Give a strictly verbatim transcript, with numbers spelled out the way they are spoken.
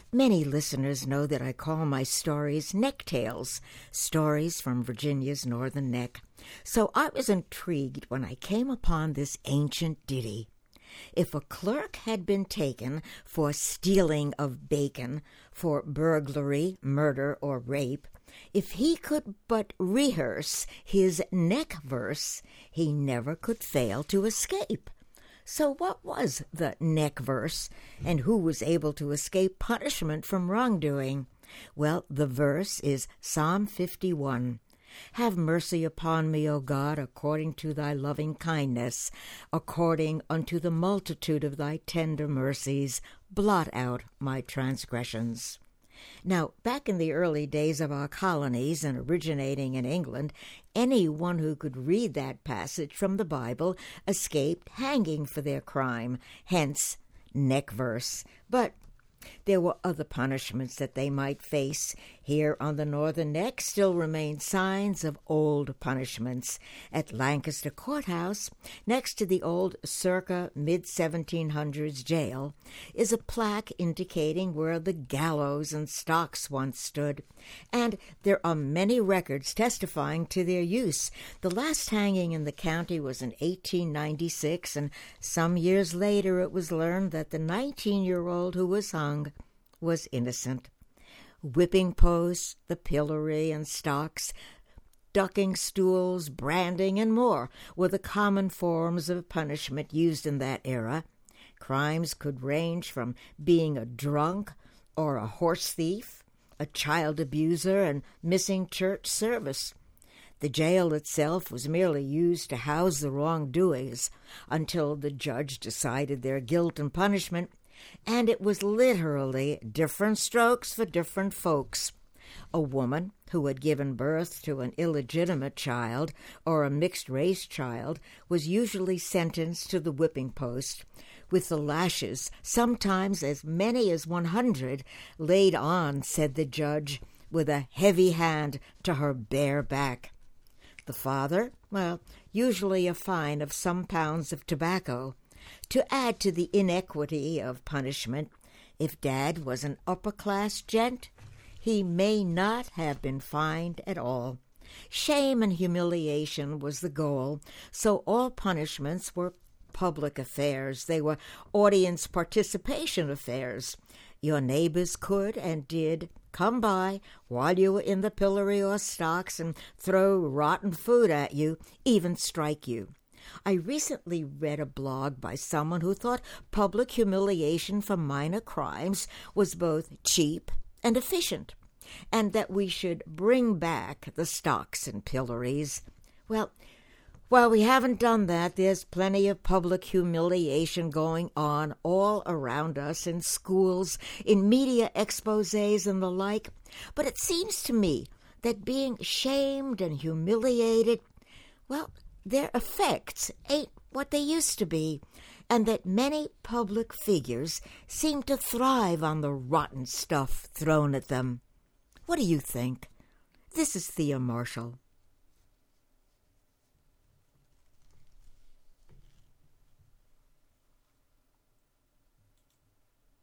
Many listeners know that I call my stories neck tales, stories from Virginia's northern neck. So I was intrigued when I came upon this ancient ditty. If a clerk had been taken for stealing of bacon, for burglary, murder, or rape, if he could but rehearse his neck verse, he never could fail to escape. So what was the neck verse, and who was able to escape punishment from wrongdoing? Well, the verse is Psalm fifty-one. Have mercy upon me, O God, according to thy loving kindness, according unto the multitude of thy tender mercies, blot out my transgressions. Now, back in the early days of our colonies and originating in England, anyone who could read that passage from the Bible escaped hanging for their crime, hence neck verse. But there were other punishments that they might face. Here on the northern neck still remain signs of old punishments. At Lancaster Courthouse, next to the old circa mid seventeen hundreds jail, is a plaque indicating where the gallows and stocks once stood, and there are many records testifying to their use. The last hanging in the county was in eighteen ninety-six, and some years later it was learned that the nineteen-year-old who was hung was innocent. Whipping posts, the pillory and stocks, ducking stools, branding, and more were the common forms of punishment used in that era. Crimes could range from being a drunk or a horse thief, a child abuser, and missing church service. The jail itself was merely used to house the wrongdoers until the judge decided their guilt and punishment, and it was literally different strokes for different folks. A woman who had given birth to an illegitimate child or a mixed-race child was usually sentenced to the whipping post, with the lashes, sometimes as many as one hundred, laid on, said the judge, with a heavy hand to her bare back. The father, well, usually a fine of some pounds of tobacco. To add to the inequity of punishment, if Dad was an upper-class gent, he may not have been fined at all. Shame and humiliation was the goal, so all punishments were public affairs. They were audience participation affairs. Your neighbors could and did come by while you were in the pillory or stocks and throw rotten food at you, even strike you. I recently read a blog by someone who thought public humiliation for minor crimes was both cheap and efficient, and that we should bring back the stocks and pillories. Well, while we haven't done that, there's plenty of public humiliation going on all around us in schools, in media exposés and the like. But it seems to me that being shamed and humiliated, well, their effects ain't what they used to be, and that many public figures seem to thrive on the rotten stuff thrown at them. What do you think? This is Thea Marshall.